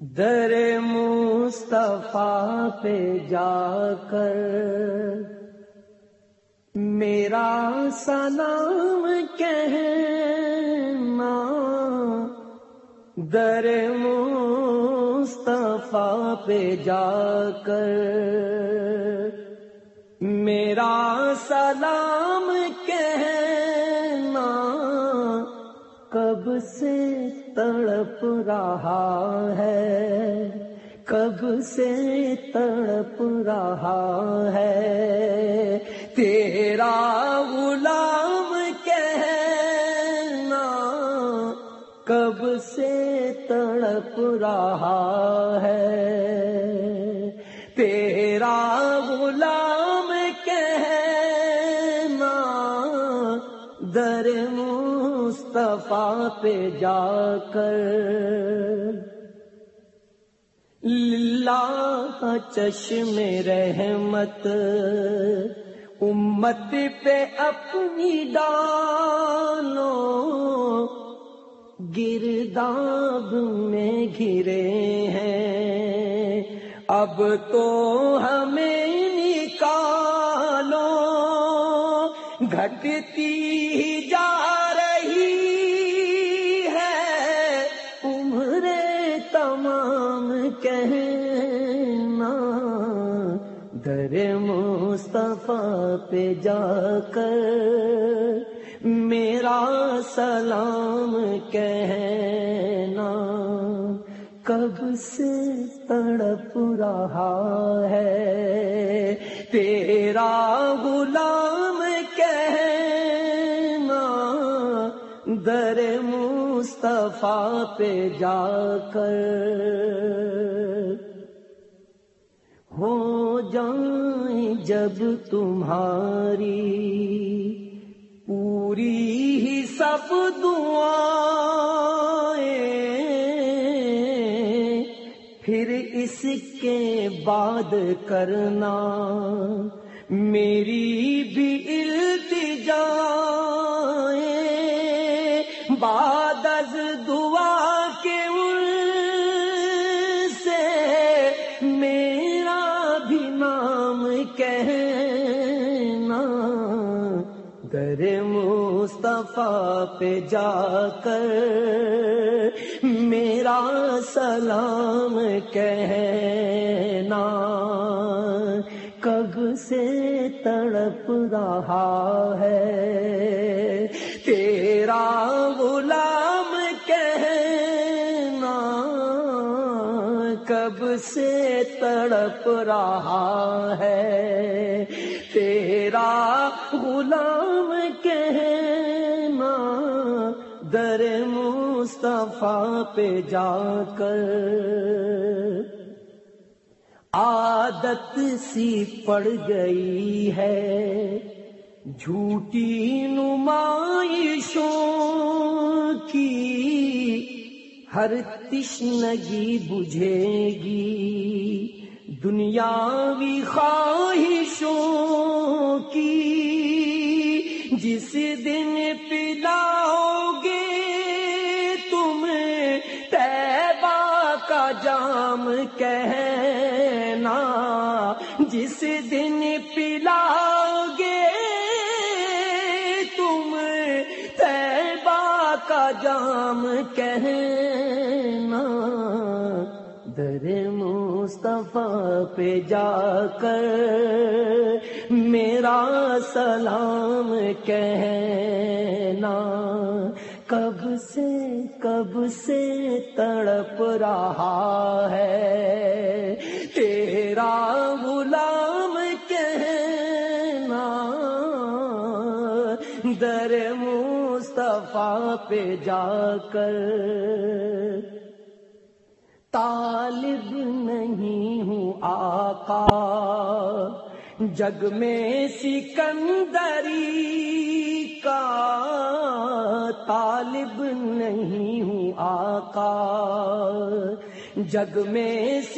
در مصطفیٰ پہ جا کر میرا سلام کہنا، در مصطفیٰ پہ جا کر میرا سلام کہنا، کب سے تڑپ رہا ہے، کب سے تڑپ رہا ہے، تیرا غلام کہنا، کب سے تڑپ رہا ہے، تیرا غلام کہنا، در مصطفیٰ پہ جا کر اللہ چشم رحمت امت پہ اپنی ڈالو، گرداب میں گھرے ہیں اب تو ہمیں نکالو، گھٹتی ہی جا رہی ہے عمر تمام کہنا، در مصطفیٰ پہ جا کر میرا سلام کہنا، کب سے تڑپ رہا ہے، تیرا غلام کہنا، در مصطفیٰ پہ جا کر ہو جائیں جب تمہاری پوری ہی سب دعائیں، پھر اس کے بعد کرنا میری بھی التجائیں، بعد از دعا کے ان سے میرا بھی نام کہنا، در مصطفیٰ پہ جا کر میرا سلام کہنا، کب سے تڑپ رہا ہے، تیرا غلام کہنا، کب سے تڑپ رہا ہے، تیرا غلام کہنا، در مصطفیٰ پہ جا کر عادت سی پڑ گئی ہے جھوٹی نمائشوں کی، ہر تشنگی بجھے گی دنیاوی خواہشوں کی، جس دن پلاؤ گے تم طیبہ کا جام کہنا، جس دن پلاؤ گے تم طیبہ کا جام کہنا، در مصطفیٰ پہ جا کر میرا سلام کہنا، کب سے تڑپ رہا ہے، تیرا غلام کہنا، در مصطفیٰ پہ جا کر طالب نہیں ہوں آقا جگ میں سکندری کا، طالب نہیں ہوں آقا جگ میں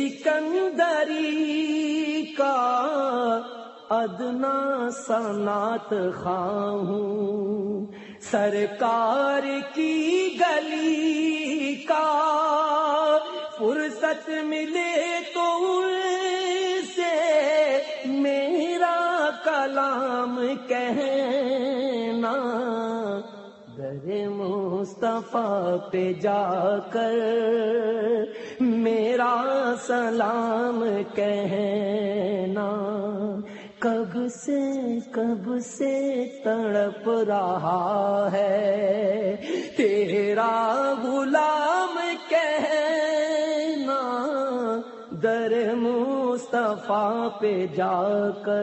سکندری کا، ادنا صنعت خواہ ہوں سرکار کی گلی کا، فرصت ملے تو ان سے میرا کلام کہنا، در مصطفیٰ پہ جا کر میرا سلام کہنا۔ کب سے تڑپ رہا ہے تیرا غلام کہنا، در مصطفیٰ پہ جا کر۔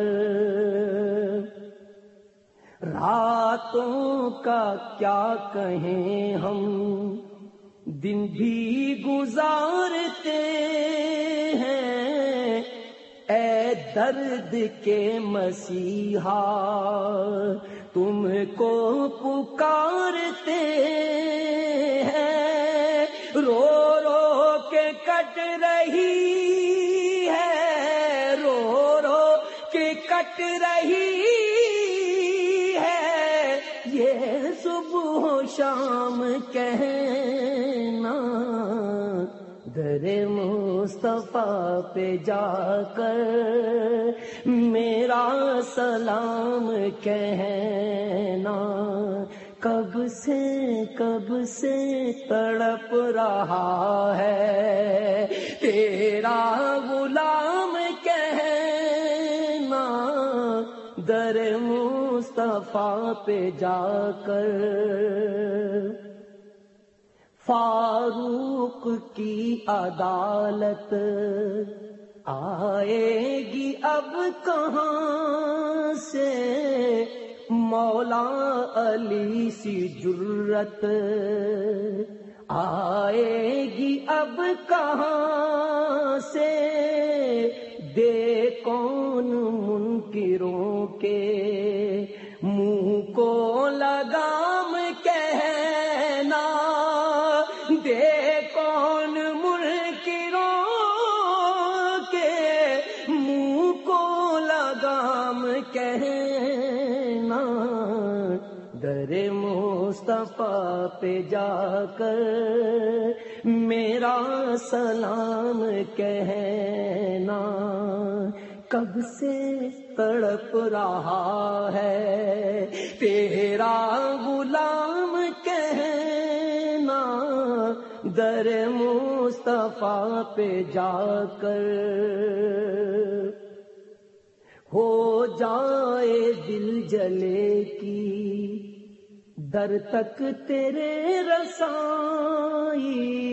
راتوں کا کیا کہیں ہم، دن بھی گزارتے ہیں، اے درد کے مسیحا تم کو پکارتے ہیں۔ رو رو کے کٹ رہی ہے، رو رو کے کٹ رہی ہے یہ صبح و شام کہنا، در مصطفیٰ پہ جا کر میرا سلام کہنا۔ کب سے تڑپ رہا ہے تیرا غلام کہنا، در مصطفیٰ پہ جا کر۔ فاروق کی عدالت آئے گی اب کہاں سے، مولا علی سی جرت آئے گی اب کہاں سے، دے کون منکروں کے منہ کو لگام کہنا، دے کون منکروں کے منہ کو لگام کہنا، در مصطفیٰ پہ جا کر میرا سلام کہنا۔ کب سے تڑپ رہا ہے تیرا غلام کہنا، در مصطفیٰ پہ جا کر۔ ہو جائے دل جلے کی در تک تیرے رسائی،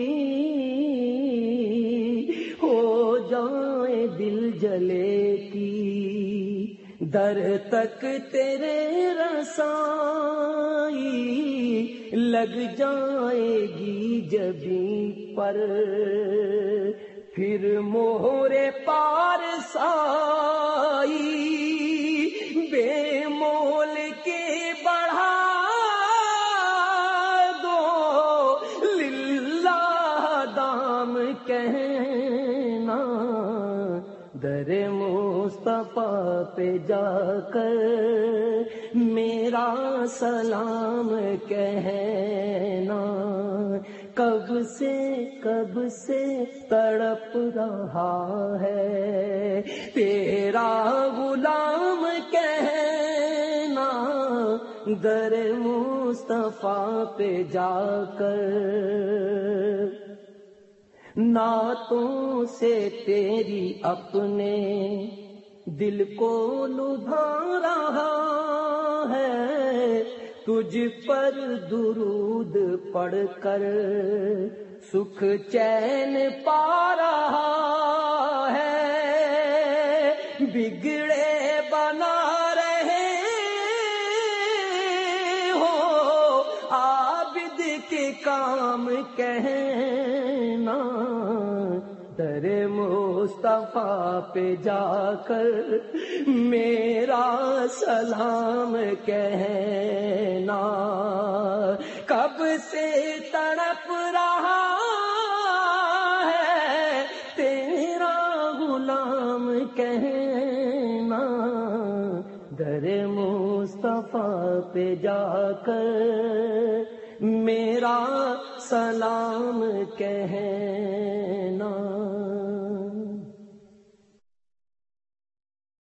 ہو جائے دل جلے کی در تک تیرے رسائی، لگ جائے گی جبیں پر پھر مہر پارسائی، بے مول کے بڑھا دو للہ دام کہنا، در مصطفیٰ پہ جا کر میرا سلام کہنا۔ کب سے تڑپ رہا ہے تیرا غلام کہنا، در مصطفیٰ پہ جا کر۔ نعتوں سے تیری اپنے دل کو لبھا رہا ہے، تجھ پر درود پڑھ کر سکھ چین پا رہا ہے، بگڑے بنا رہے ہو عابد کے کام کہنا، در مصطفیٰ پہ جا کر میرا سلام کہنا۔ کب سے تڑپ رہا ہے تیرا غلام کہنا، در مصطفیٰ پہ جا کر میرا سلام کہنا۔ دینا